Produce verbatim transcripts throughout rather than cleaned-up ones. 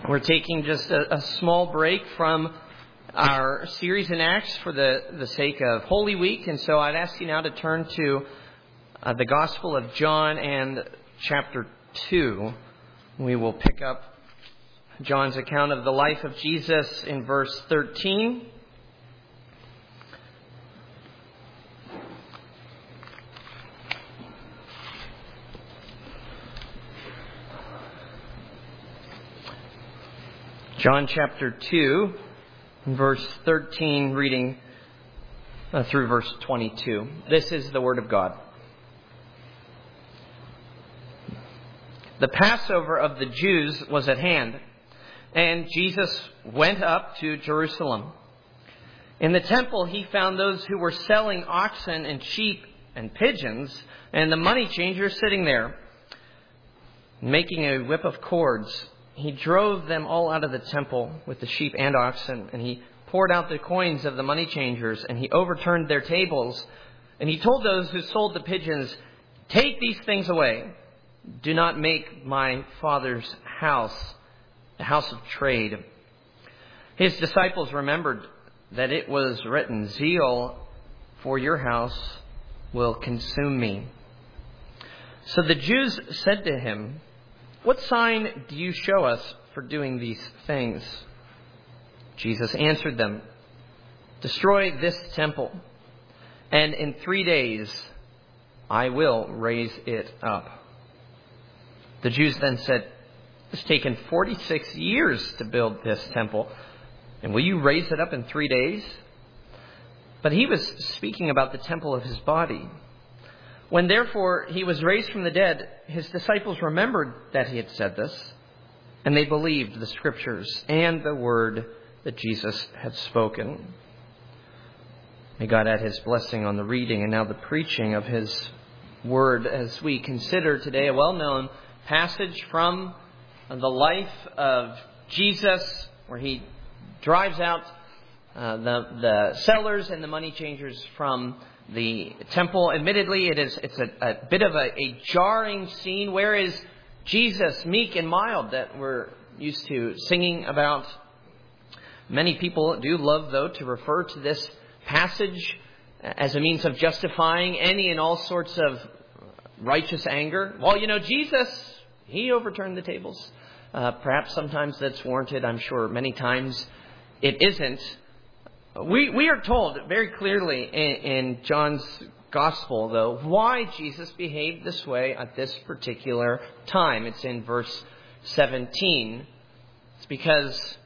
We're taking just a, a small break from our series in Acts for the, the sake of Holy Week. And so I'd ask you now to turn to uh, the Gospel of John and chapter two. We will pick up John's account of the life of Jesus in verse thirteen. John chapter two, verse thirteen, reading uh, through verse twenty-two. This is the Word of God. The Passover of the Jews was at hand, and Jesus went up to Jerusalem. In the temple he found those who were selling oxen and sheep and pigeons, and the money changers sitting there, making a whip of cords. He drove them all out of the temple with the sheep and oxen, and he poured out the coins of the money changers, and he overturned their tables. And he told those who sold the pigeons, "Take these things away. Do not make my Father's house a house of trade." His disciples remembered that it was written, "Zeal for your house will consume me." So the Jews said to him, "What sign do you show us for doing these things?" Jesus answered them, "Destroy this temple, and in three days I will raise it up." The Jews then said, "It's taken forty-six years to build this temple, and will you raise it up in three days?" But he was speaking about the temple of his body. When therefore he was raised from the dead, his disciples remembered that he had said this, and they believed the Scriptures and the word that Jesus had spoken. May God add his blessing on the reading and now the preaching of his word as we consider today a well-known passage from the life of Jesus, where he drives out uh, the, the sellers and the money changers from the temple. Admittedly, it is it's a, a bit of a, a jarring scene. Where is Jesus, meek and mild, that we're used to singing about? Many people do love, though, to refer to this passage as a means of justifying any and all sorts of righteous anger. Well, you know, Jesus, he overturned the tables. Uh, perhaps sometimes that's warranted. I'm sure many times it isn't. We we are told very clearly in, in John's Gospel, though, why Jesus behaved this way at this particular time. It's in verse seventeen. It's because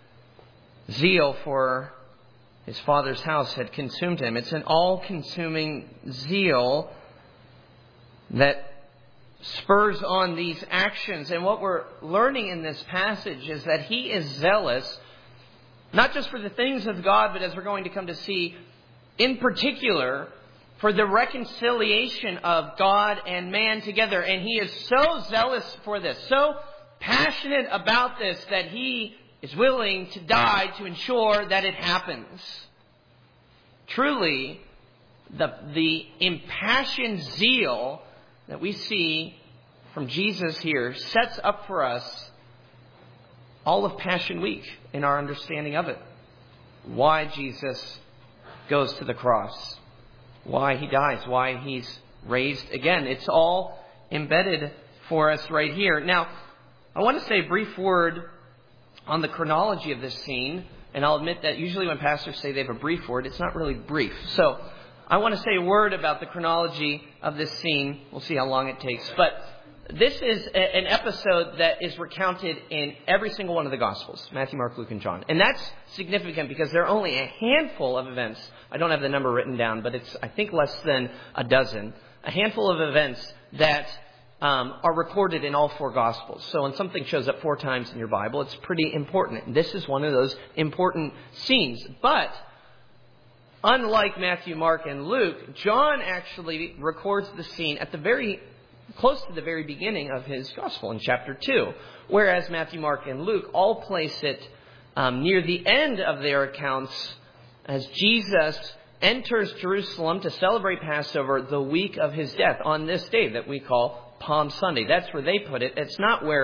zeal for his Father's house had consumed him. It's an all-consuming zeal that spurs on these actions. And what we're learning in this passage is that he is zealous not just for the things of God, but as we're going to come to see, in particular, for the reconciliation of God and man together. And he is so zealous for this, so passionate about this, that he is willing to die to ensure that it happens. Truly, the, the impassioned zeal that we see from Jesus here sets up for us all of Passion Week in our understanding of it. Why Jesus goes to the cross. Why he dies. Why he's raised again. It's all embedded for us right here. Now, I want to say a brief word on the chronology of this scene. And I'll admit that usually when pastors say they have a brief word, it's not really brief. So I want to say a word about the chronology of this scene. We'll see how long it takes. But this is a, an episode that is recounted in every single one of the Gospels, Matthew, Mark, Luke, and John. And that's significant because there are only a handful of events. I don't have the number written down, but it's, I think, less than a dozen. A handful of events that um, are recorded in all four Gospels. So when something shows up four times in your Bible, it's pretty important. And this is one of those important scenes. But unlike Matthew, Mark, and Luke, John actually records the scene at the very close to the very beginning of his gospel in chapter two, whereas Matthew, Mark, and Luke all place it um, near the end of their accounts as Jesus enters Jerusalem to celebrate Passover the week of his death on this day that we call Palm Sunday. That's where they put it. It's not where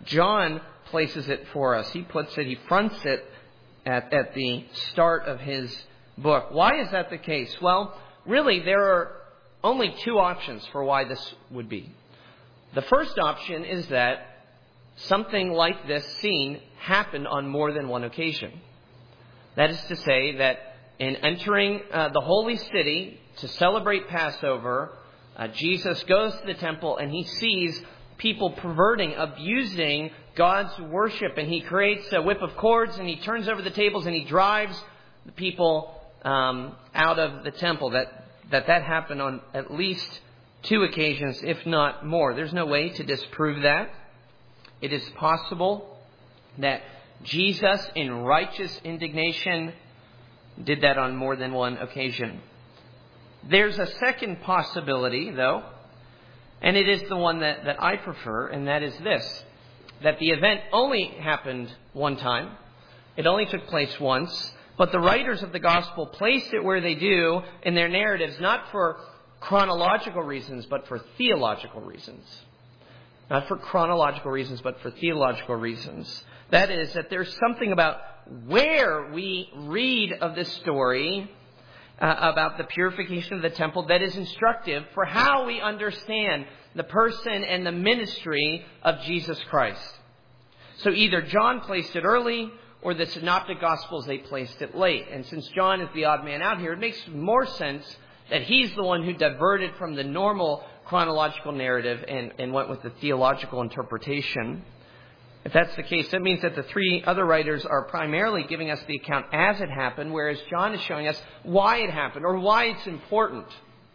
John places it for us. He puts it, he fronts it at, at the start of his book. Why is that the case? Well, really, there are only two options for why this would be. The first option is that something like this scene happened on more than one occasion. That is to say that in entering uh, the holy city to celebrate Passover, uh, Jesus goes to the temple and he sees people perverting, abusing God's worship. And he creates a whip of cords and he turns over the tables and he drives the people um, out of the temple. That, that that happened on at least two occasions, if not more. There's no way to disprove that. It is possible that Jesus, in righteous indignation, did that on more than one occasion. There's a second possibility, though, and it is the one that, that I prefer, and that is this, that the event only happened one time. It only took place once, but the writers of the gospel placed it where they do in their narratives, not for chronological reasons, but for theological reasons. Not for chronological reasons, but for theological reasons. That is, that there's something about where we read of this story uh, about the purification of the temple that is instructive for how we understand the person and the ministry of Jesus Christ. So either John placed it early, or the Synoptic Gospels, they placed it late. And since John is the odd man out here, it makes more sense that he's the one who diverted from the normal chronological narrative and, and went with the theological interpretation. If that's the case, that means that the three other writers are primarily giving us the account as it happened, whereas John is showing us why it happened, or why it's important.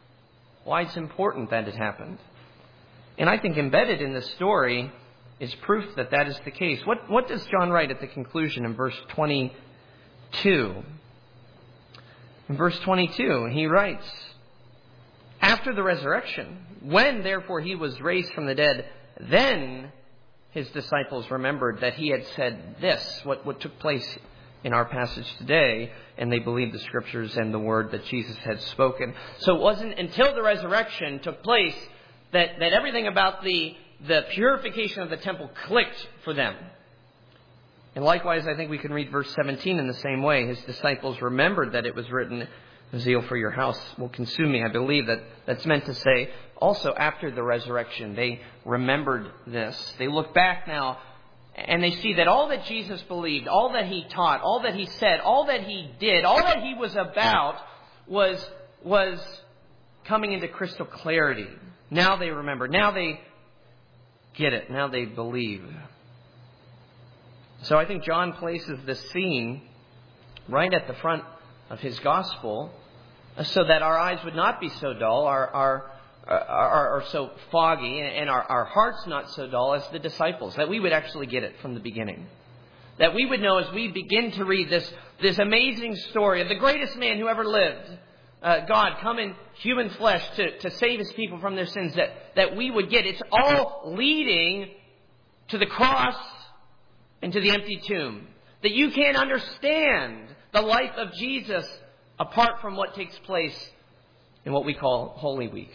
Why it's important that it happened. And I think embedded in this story is proof that that is the case. What, what does John write at the conclusion in verse twenty-two? In verse twenty-two, he writes, after the resurrection, when therefore he was raised from the dead, then his disciples remembered that he had said this, what, what took place in our passage today, and they believed the scriptures and the word that Jesus had spoken. So it wasn't until the resurrection took place that, that everything about the, the purification of the temple clicked for them. And likewise, I think we can read verse seventeen in the same way. His disciples remembered that it was written, zeal for your house will consume me. I believe that that's meant to say also after the resurrection, they remembered this. They look back now and they see that all that Jesus believed, all that he taught, all that he said, all that he did, all that he was about was, was coming into crystal clarity. Now they remember. Now they get it. Now they believe. So I think John places this scene right at the front of his gospel so that our eyes would not be so dull, our, our, our, our so foggy, and our, our hearts not so dull as the disciples, that we would actually get it from the beginning. That we would know as we begin to read this, this amazing story of the greatest man who ever lived, uh, God come in human flesh to, to save his people from their sins, that, that we would get it's all leading to the cross and to the empty tomb. That you can't understand the life of Jesus apart from what takes place in what we call Holy Week.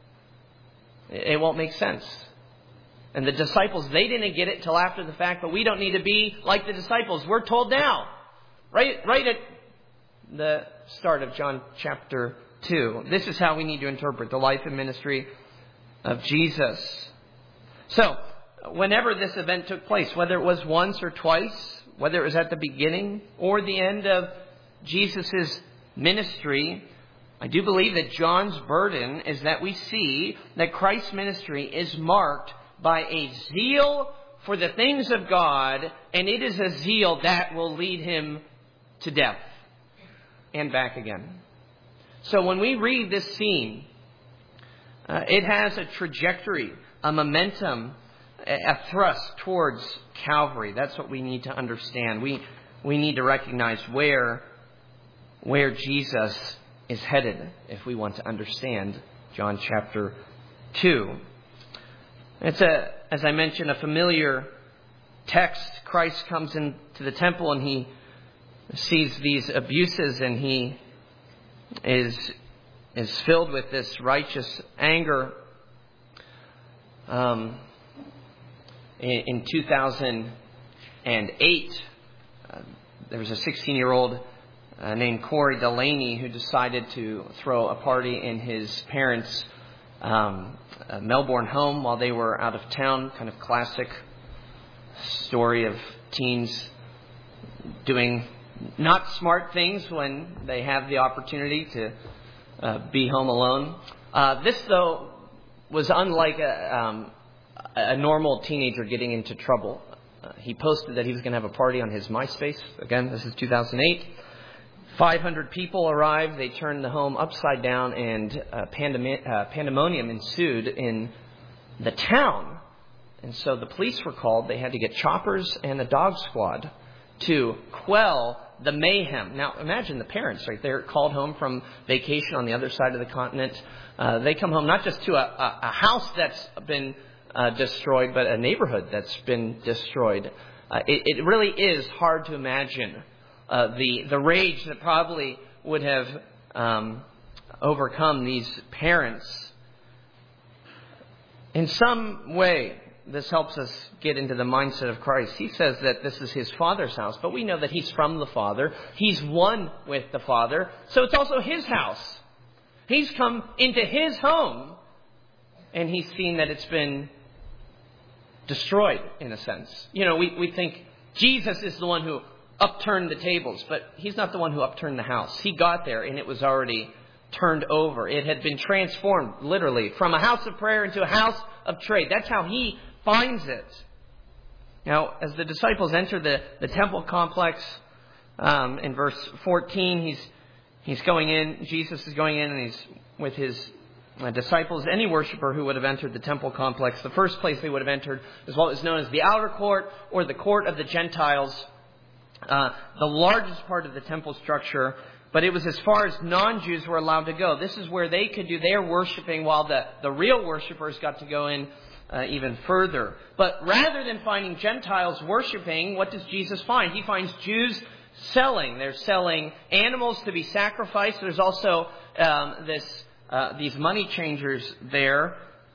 It won't make sense. And the disciples, they didn't get it till after the fact, but we don't need to be like the disciples. We're told now, right, right at the start of John chapter two. This is how we need to interpret the life and ministry of Jesus. So, whenever this event took place, whether it was once or twice, whether it was at the beginning or the end of Jesus' ministry, I do believe that John's burden is that we see that Christ's ministry is marked by a zeal for the things of God, and it is a zeal that will lead him to death and back again. So when we read this scene, uh, it has a trajectory, a momentum, a thrust towards Calvary. That's what we need to understand. We we need to recognize where where Jesus is headed if we want to understand John chapter two. It's a, as I mentioned, a familiar text. Christ comes into the temple and he sees these abuses and he is is filled with this righteous anger. Um in, in two thousand eight, uh, there was a sixteen-year-old uh, named Corey Delaney who decided to throw a party in his parents' um, uh, Melbourne home while they were out of town. Kind of classic story of teens doing not smart things when they have the opportunity to uh, be home alone. Uh, this, though, was unlike a, um, a normal teenager getting into trouble. Uh, he posted that he was going to have a party on his MySpace. Again, this is two thousand eight. five hundred people arrived. They turned the home upside down, and uh, pandem- uh, pandemonium ensued in the town. And so the police were called. They had to get choppers and a dog squad to quell the mayhem. Now, imagine the parents right there, called home from vacation on the other side of the continent. Uh, they come home not just to a, a, a house that's been uh, destroyed, but a neighborhood that's been destroyed. Uh, it, it really is hard to imagine uh, the the rage that probably would have um, overcome these parents. In some way, this helps us get into the mindset of Christ. He says that this is his Father's house, but we know that he's from the Father. He's one with the Father, so it's also his house. He's come into his home, and he's seen that it's been destroyed, in a sense. You know, we, we think Jesus is the one who upturned the tables, but he's not the one who upturned the house. He got there, and it was already turned over. It had been transformed, literally, from a house of prayer into a house of trade. That's how he finds it. Now, as the disciples enter the, the temple complex, um, in verse fourteen, he's he's going in. Jesus is going in, and he's with his uh, disciples. Any worshiper who would have entered the temple complex, the first place they would have entered is what was known as the outer court, or the court of the Gentiles, uh, the largest part of the temple structure. But it was as far as non-Jews were allowed to go. This is where they could do their worshiping, while the, the real worshipers got to go in uh, even further. But rather than finding Gentiles worshiping, what does Jesus find? He finds Jews selling. They're selling animals to be sacrificed. There's also um, this uh, these money changers there.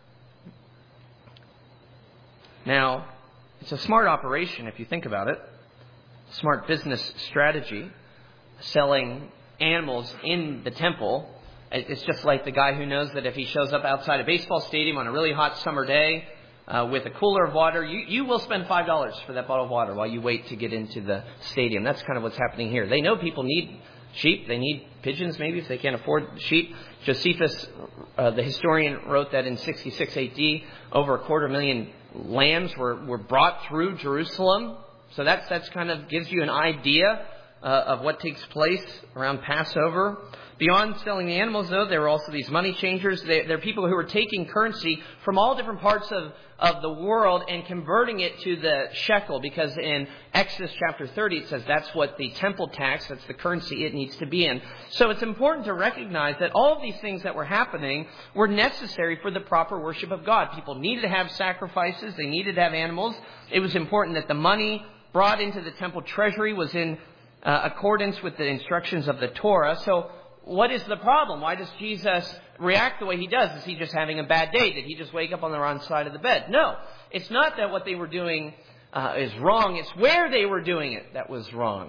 Now, it's a smart operation if you think about it. Smart business strategy. Selling animals in the temple. It's just like the guy who knows that if he shows up outside a baseball stadium on a really hot summer day uh, with a cooler of water, you, you will spend five dollars for that bottle of water while you wait to get into the stadium. That's kind of what's happening here. They know people need sheep. They need pigeons, maybe, if they can't afford sheep. Josephus, uh, the historian, wrote that in sixty-six A D, over a quarter million lambs were, were brought through Jerusalem. So that's, that's kind of gives you an idea Uh, of what takes place around Passover. Beyond selling the animals, though, there were also these money changers. They, they're people who were taking currency from all different parts of, of the world and converting it to the shekel, because in Exodus chapter thirty, it says that's what the temple tax, that's the currency it needs to be in. So it's important to recognize that all of these things that were happening were necessary for the proper worship of God. People needed to have sacrifices. They needed to have animals. It was important that the money brought into the temple treasury was in Uh, accordance with the instructions of the Torah. So what is the problem? Why does Jesus react the way he does? Is he just having a bad day? Did he just wake up on the wrong side of the bed? No. It's not that what they were doing uh, is wrong. It's where they were doing it that was wrong.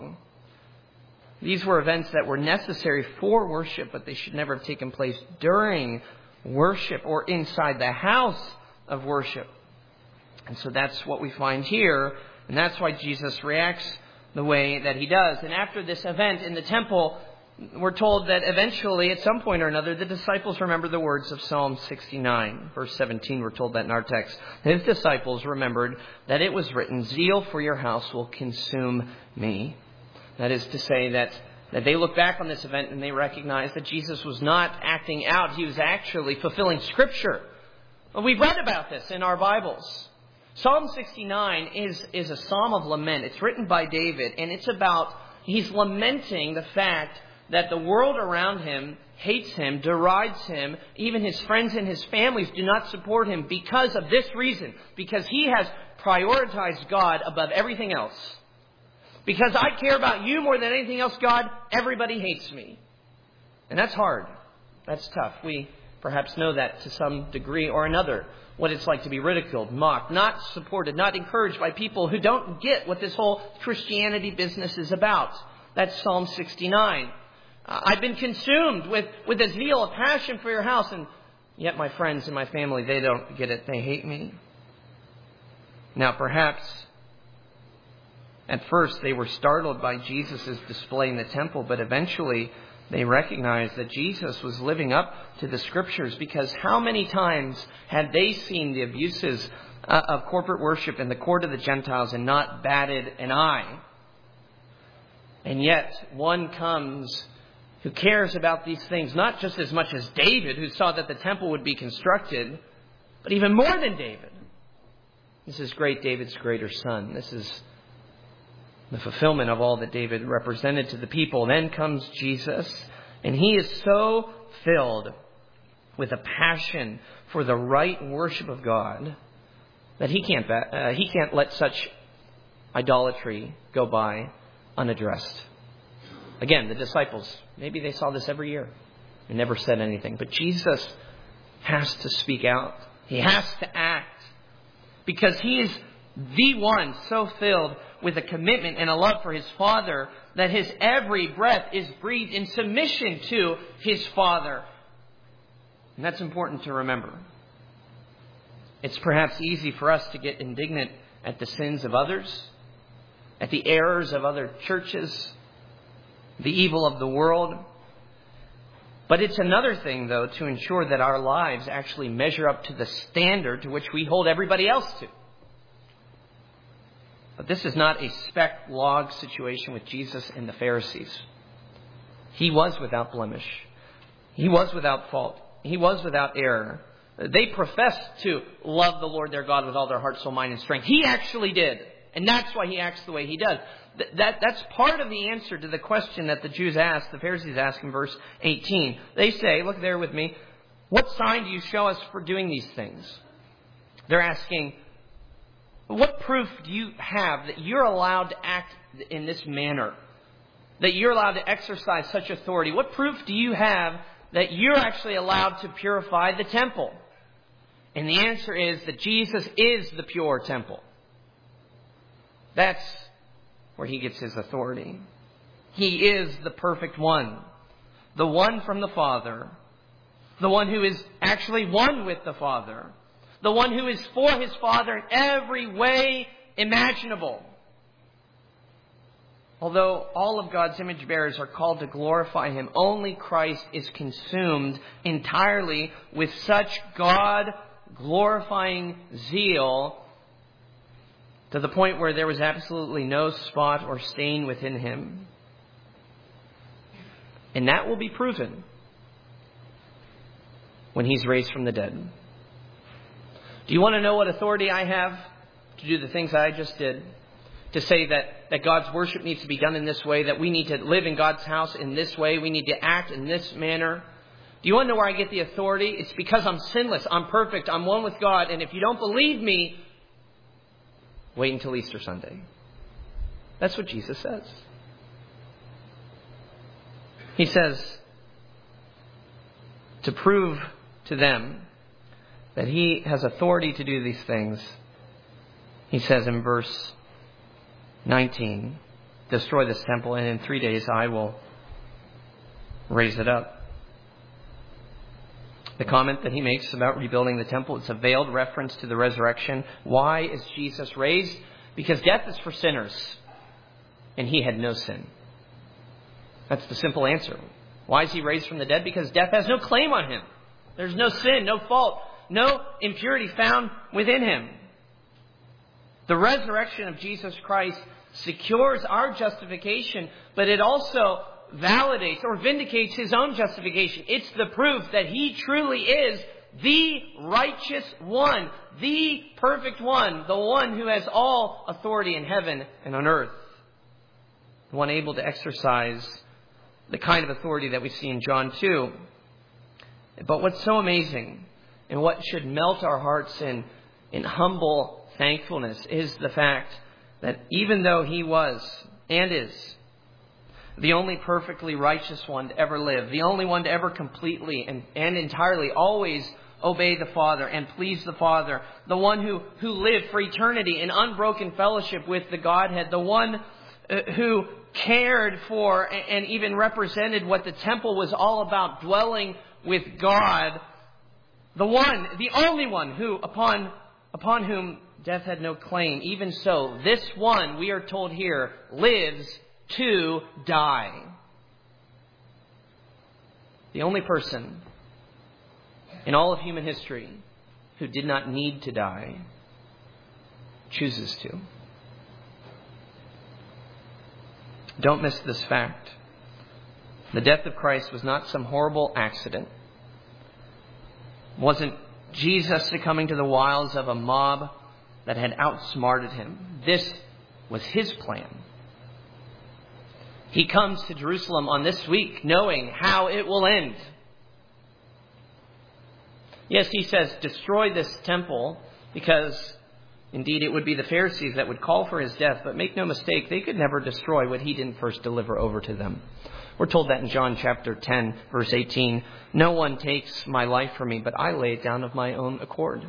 These were events that were necessary for worship, but they should never have taken place during worship or inside the house of worship. And so that's what we find here. And that's why Jesus reacts the way that he does. And after this event in the temple, we're told that eventually, at some point or another, the disciples remembered the words of Psalm sixty-nine. Verse seventeen, we're told that in our text. His disciples remembered that it was written, "Zeal for your house will consume me." That is to say that, that they look back on this event and they recognize that Jesus was not acting out. He was actually fulfilling Scripture. Well, we've read about this in our Bibles. Psalm sixty-nine is, is a psalm of lament. It's written by David, and it's about, he's lamenting the fact that the world around him hates him, derides him. Even his friends and his families do not support him because of this reason. Because he has prioritized God above everything else. Because I care about you more than anything else, God, everybody hates me. And that's hard. That's tough. We perhaps know that to some degree or another, what it's like to be ridiculed, mocked, not supported, not encouraged by people who don't get what this whole Christianity business is about. That's Psalm sixty-nine. Uh, I've been consumed with, with a zeal, a passion for your house, and yet my friends and my family, they don't get it. They hate me. Now, perhaps at first they were startled by Jesus' display in the temple, but eventually they recognized that Jesus was living up to the Scriptures, because how many times had they seen the abuses uh, of corporate worship in the court of the Gentiles and not batted an eye? And yet one comes who cares about these things not just as much as David, who saw that the temple would be constructed, but even more than David. This is great David's greater son. This is the fulfillment of all that David represented to the people. Then comes Jesus, and he is so filled with a passion for the right worship of God that he can't uh, he can't let such idolatry go by unaddressed. Again, the disciples, maybe they saw this every year and never said anything. But Jesus has to speak out. He has to act, because he is the one so filled with a commitment and a love for his Father that his every breath is breathed in submission to his Father. And that's important to remember. It's perhaps easy for us to get indignant at the sins of others, at the errors of other churches, the evil of the world. But it's another thing, though, to ensure that our lives actually measure up to the standard to which we hold everybody else to. But this is not a speck log situation with Jesus and the Pharisees. He was without blemish. He was without fault. He was without error. They professed to love the Lord their God with all their heart, soul, mind, and strength. He actually did. And that's why he acts the way he does. That, that, that's part of the answer to the question that the Jews asked, the Pharisees asked in verse eighteen. They say, look there with me, what sign do you show us for doing these things? They're asking, what proof do you have that you're allowed to act in this manner? That you're allowed to exercise such authority? What proof do you have that you're actually allowed to purify the temple? And the answer is that Jesus is the pure temple. That's where he gets his authority. He is the perfect one. The one from the Father. The one who is actually one with the Father. The one who is for his Father in every way imaginable. Although all of God's image bearers are called to glorify him, only Christ is consumed entirely with such God-glorifying zeal, to the point where there was absolutely no spot or stain within him. And that will be proven when he's raised from the dead. Do you want to know what authority I have to do the things I just did? To say that, that God's worship needs to be done in this way, that we need to live in God's house in this way, we need to act in this manner. Do you want to know where I get the authority? It's because I'm sinless, I'm perfect, I'm one with God, and if you don't believe me, wait until Easter Sunday. That's what Jesus says. He says, to prove to them that he has authority to do these things, he says in verse nineteen, destroy this temple, and in three days I will raise it up. The comment that he makes about rebuilding the temple, it's a veiled reference to the resurrection. Why is Jesus raised? Because death is for sinners, and he had no sin. That's the simple answer. Why is he raised from the dead? Because death has no claim on him. There's no sin, no fault, no impurity found within him. The resurrection of Jesus Christ secures our justification, but it also validates or vindicates his own justification. It's the proof that he truly is the righteous one, the perfect one, the one who has all authority in heaven and on earth, the one able to exercise the kind of authority that we see in John two. But what's so amazing, and what should melt our hearts in, in humble thankfulness, is the fact that even though he was and is the only perfectly righteous one to ever live, the only one to ever completely and, and entirely always obey the Father and please the Father, the one who, who lived for eternity in unbroken fellowship with the Godhead, the one uh, who cared for and, and even represented what the temple was all about, dwelling with God, the one, the only one who upon upon whom death had no claim. Even so, this one, we are told here, lives to die. The only person in all of human history who did not need to die chooses to. Don't miss this fact. The death of Christ was not some horrible accident. It wasn't Jesus succumbing to the wiles of a mob that had outsmarted him. This was his plan. He comes to Jerusalem on this week knowing how it will end. Yes, he says, destroy this temple, because indeed it would be the Pharisees that would call for his death. But make no mistake, they could never destroy what he didn't first deliver over to them. We're told that in John chapter ten, verse eighteen. No one takes my life from me, but I lay it down of my own accord.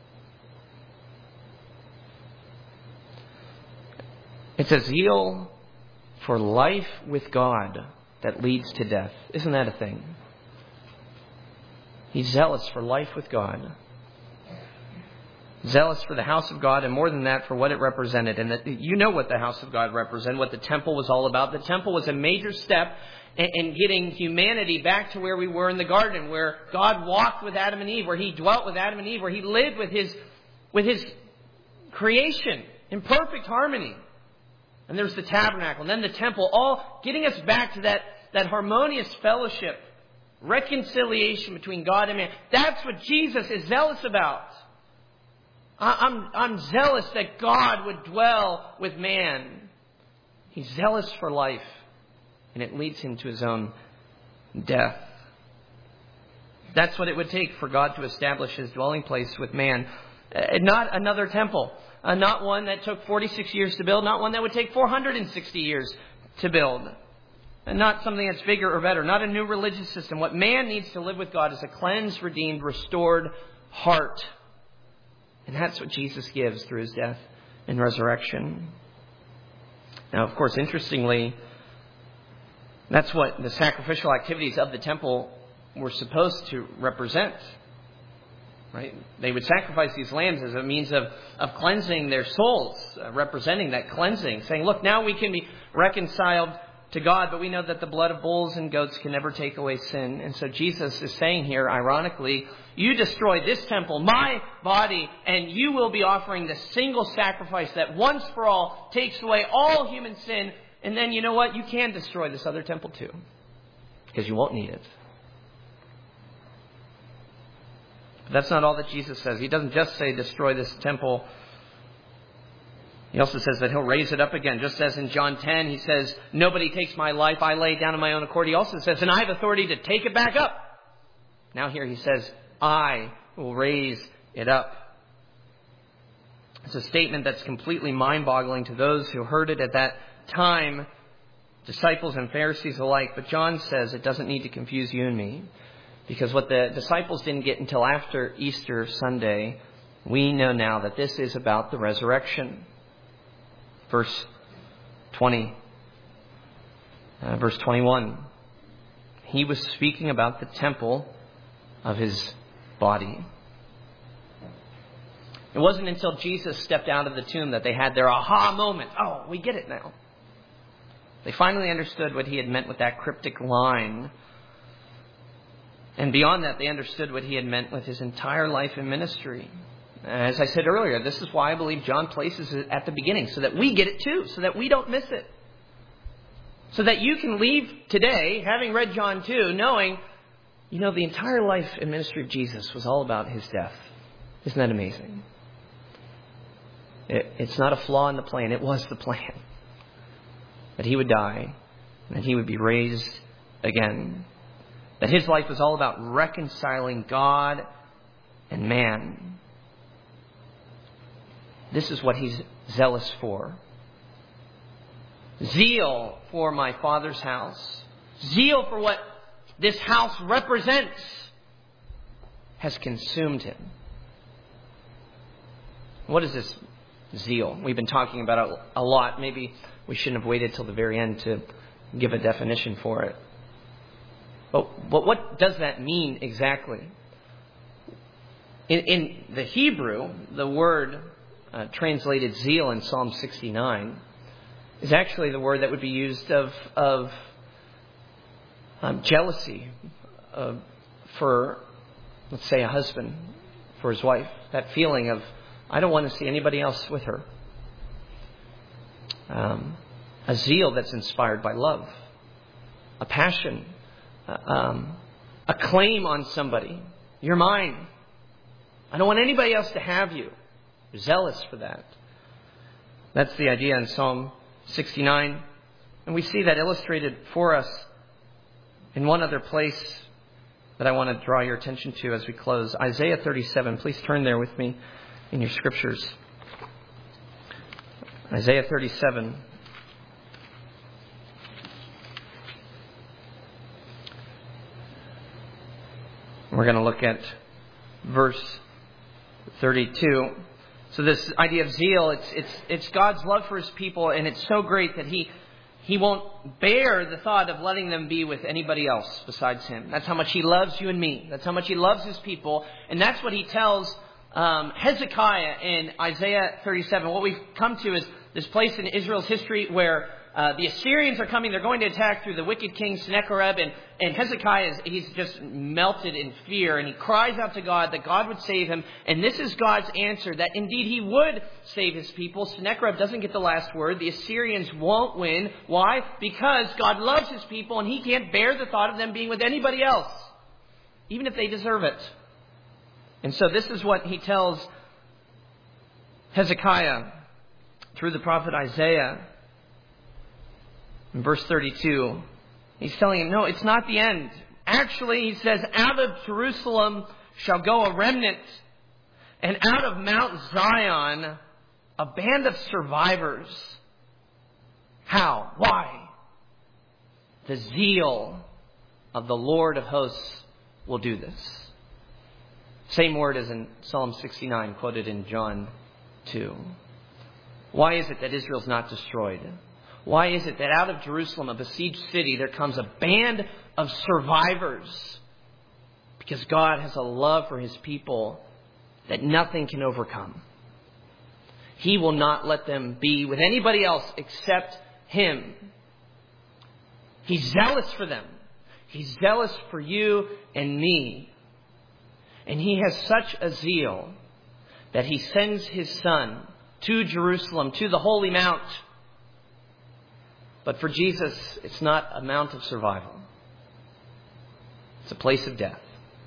It's a zeal for life with God that leads to death. Isn't that a thing? He's zealous for life with God. Zealous for the house of God, and more than that, for what it represented. And that, you know what the house of God represented, what the temple was all about. The temple was a major step in, in getting humanity back to where we were in the garden, where God walked with Adam and Eve, where He dwelt with Adam and Eve, where He lived with His, with His creation in perfect harmony. And there's the tabernacle, and then the temple, all getting us back to that, that harmonious fellowship, reconciliation between God and man. That's what Jesus is zealous about. I'm, I'm zealous that God would dwell with man. He's zealous for life, and it leads him to his own death. That's what it would take for God to establish his dwelling place with man. Uh, not another temple. Uh, not one that took forty-six years to build. Not one that would take four hundred sixty years to build. And not something that's bigger or better. Not a new religious system. What man needs to live with God is a cleansed, redeemed, restored heart. And that's what Jesus gives through his death and resurrection. Now, of course, interestingly, that's what the sacrificial activities of the temple were supposed to represent. Right? They would sacrifice these lambs as a means of, of cleansing their souls, uh, representing that cleansing, saying, look, now we can be reconciled to God, but we know that the blood of bulls and goats can never take away sin. And so Jesus is saying here, ironically, you destroy this temple, my body, and you will be offering the single sacrifice that once for all takes away all human sin. And then you know what? You can destroy this other temple too, because you won't need it. But that's not all that Jesus says. He doesn't just say destroy this temple. He also says that he'll raise it up again. Just as in John ten, he says, nobody takes my life, I lay it down on my own accord. He also says, and I have authority to take it back up. Now here he says, I will raise it up. It's a statement that's completely mind-boggling to those who heard it at that time, disciples and Pharisees alike. But John says it doesn't need to confuse you and me, because what the disciples didn't get until after Easter Sunday, we know now that this is about the resurrection. Verse twenty, uh, verse twenty-one. He was speaking about the temple of his body. It wasn't until Jesus stepped out of the tomb that they had their aha moment. Oh, we get it now. They finally understood what he had meant with that cryptic line. And beyond that, they understood what he had meant with his entire life and ministry. As I said earlier, this is why I believe John places it at the beginning, so that we get it too, so that we don't miss it. So that you can leave today, having read John two, knowing, you know, the entire life and ministry of Jesus was all about his death. Isn't that amazing? It, it's not a flaw in the plan. It was the plan. That he would die, and that he would be raised again. That his life was all about reconciling God and man. This is what he's zealous for. Zeal for my Father's house, zeal for what this house represents, has consumed him. What is this zeal? We've been talking about it a lot. Maybe we shouldn't have waited till the very end to give a definition for it. But, but what does that mean exactly? In, in the Hebrew, the word uh, translated zeal in Psalm sixty-nine is actually the word that would be used of, of um, jealousy uh, for, let's say, a husband for his wife. That feeling of, I don't want to see anybody else with her. Um, a zeal that's inspired by love. A passion. Uh, um, a claim on somebody. You're mine. I don't want anybody else to have you. You're zealous for that. That's the idea in Psalm sixty-nine. And we see that illustrated for us in one other place that I want to draw your attention to as we close. Isaiah thirty-seven. Please turn there with me in your scriptures. Isaiah thirty-seven. We're going to look at verse thirty-two. So this idea of zeal, it's it's it's God's love for his people, and it's so great that he he won't bear the thought of letting them be with anybody else besides him. That's how much he loves you and me. That's how much he loves his people. And that's what he tells um, Hezekiah in Isaiah thirty-seven. What we've come to is this place in Israel's history where Uh, the Assyrians are coming. They're going to attack through the wicked king Sennacherib. And, and Hezekiah, is, he's just melted in fear. And he cries out to God that God would save him. And this is God's answer, that indeed he would save his people. Sennacherib doesn't get the last word. The Assyrians won't win. Why? Because God loves his people and he can't bear the thought of them being with anybody else, even if they deserve it. And so this is what he tells Hezekiah through the prophet Isaiah. In verse thirty-two, he's telling him, no, it's not the end. Actually, he says, out of Jerusalem shall go a remnant, and out of Mount Zion, a band of survivors. How? Why? The zeal of the Lord of hosts will do this. Same word as in Psalm sixty-nine, quoted in John two. Why is it that Israel's not destroyed? Why is it that out of Jerusalem, a besieged city, there comes a band of survivors? Because God has a love for his people that nothing can overcome. He will not let them be with anybody else except him. He's zealous for them. He's zealous for you and me. And he has such a zeal that he sends his son to Jerusalem, to the Holy Mount. But for Jesus, it's not a mount of survival. It's a place of death.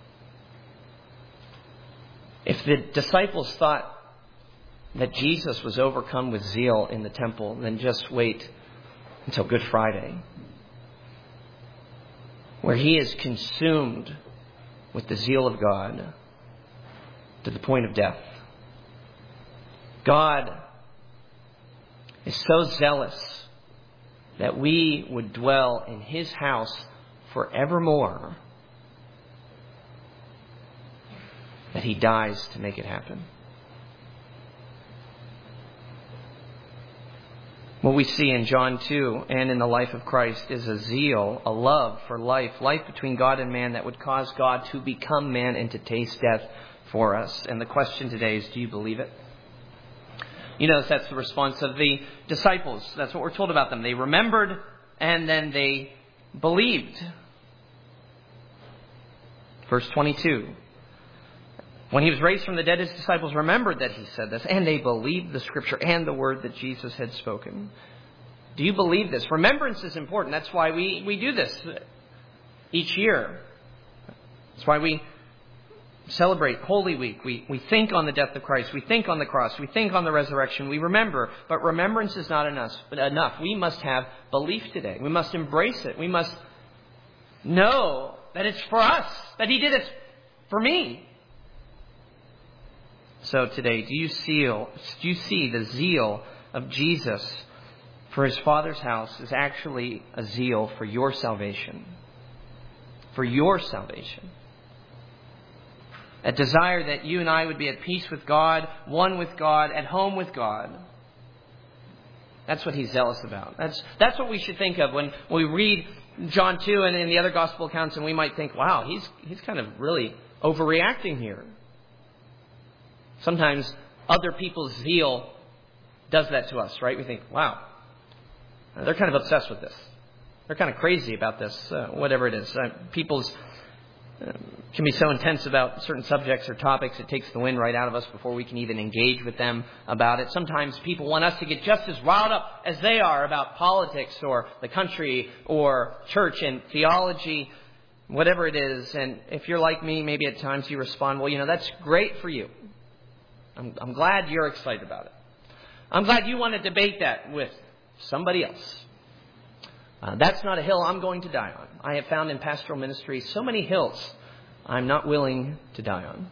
If the disciples thought that Jesus was overcome with zeal in the temple, then just wait until Good Friday, where he is consumed with the zeal of God to the point of death. God is so zealous that we would dwell in his house forevermore, that he dies to make it happen. What we see in John two and in the life of Christ is a zeal, a love for life, life between God and man that would cause God to become man and to taste death for us. And the question today is, do you believe it? You notice that's the response of the disciples. That's what we're told about them. They remembered and then they believed. Verse twenty-two. When he was raised from the dead, his disciples remembered that he said this, and they believed the scripture and the word that Jesus had spoken. Do you believe this? Remembrance is important. That's why we, we do this each year. That's why we celebrate Holy Week. We, we think on the death of Christ. We think on the cross. We think on the resurrection. We remember. But remembrance is not enough. But enough. We must have belief today. We must embrace it. We must know that it's for us, that he did it for me. So today, do you see, do you see the zeal of Jesus for his Father's house is actually a zeal for your salvation. For your salvation. A desire that you and I would be at peace with God, one with God, at home with God. That's what he's zealous about. That's that's what we should think of when we read John two and in the other gospel accounts, and we might think, wow, he's he's kind of really overreacting here. Sometimes other people's zeal does that to us, right? We think, wow, they're kind of obsessed with this. They're kind of crazy about this, uh, whatever it is. Uh, people's uh, can be so intense about certain subjects or topics, it takes the wind right out of us before we can even engage with them about it. Sometimes people want us to get just as riled up as they are about politics or the country or church and theology, whatever it is. And if you're like me, maybe at times you respond, well, you know, that's great for you. I'm, I'm glad you're excited about it. I'm glad you want to debate that with somebody else. Uh, that's not a hill I'm going to die on. I have found in pastoral ministry so many hills I'm not willing to die on.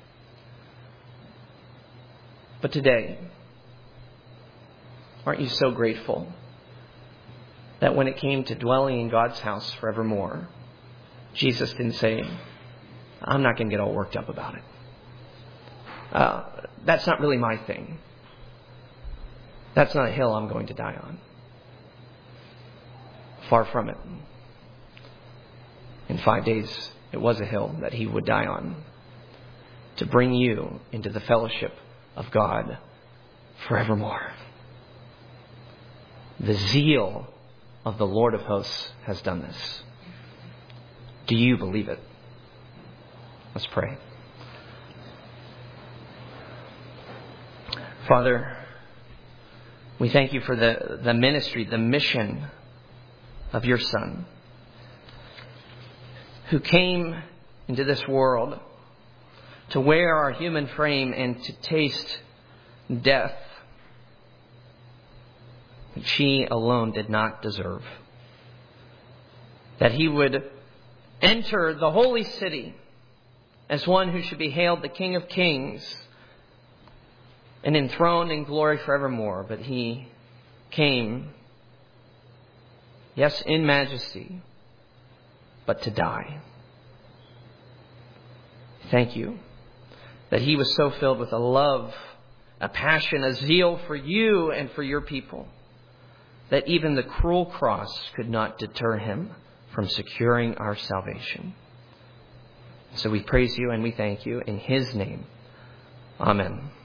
But today, aren't you so grateful that when it came to dwelling in God's house forevermore, Jesus didn't say, I'm not going to get all worked up about it. Uh, that's not really my thing. That's not a hill I'm going to die on. Far from it. In five days, it was a hill that he would die on to bring you into the fellowship of God forevermore. The zeal of the Lord of hosts has done this. Do you believe it? Let's pray. Father, we thank you for the, the ministry, the mission of your Son, who came into this world to wear our human frame and to taste death which he alone did not deserve. That he would enter the holy city as one who should be hailed the King of Kings and enthroned in glory forevermore. But he came, yes, in majesty, but to die. Thank you that he was so filled with a love, a passion, a zeal for you and for your people, that even the cruel cross could not deter him from securing our salvation. So we praise you and we thank you in his name. Amen.